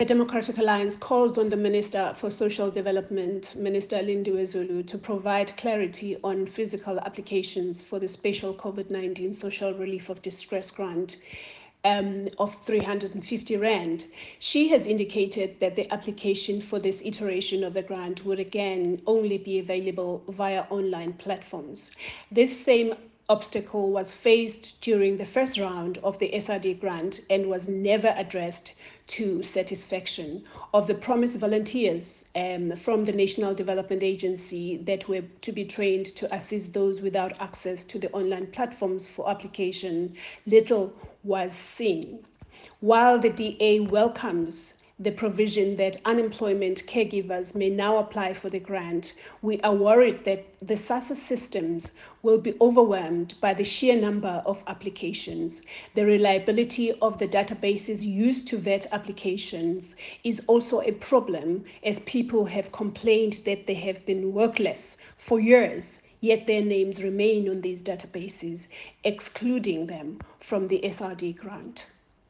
The Democratic Alliance calls on the Minister for Social Development, Minister Lindiwe Zulu, to provide clarity on physical applications for the special COVID-19 Social Relief of Distress Grant of 350 Rand. She has indicated that the application for this iteration of the grant would again only be available via online platforms. This same obstacle was faced during the first round of the SRD grant and was never addressed to satisfaction. Of the promised volunteers from the National Development Agency that were to be trained to assist those without access to the online platforms for application, little was seen. While the DA welcomes the provision that unemployment caregivers may now apply for the grant, we are worried that the SASSA systems will be overwhelmed by the sheer number of applications. The reliability of the databases used to vet applications is also a problem, as people have complained that they have been workless for years, yet their names remain on these databases, excluding them from the SRD grant.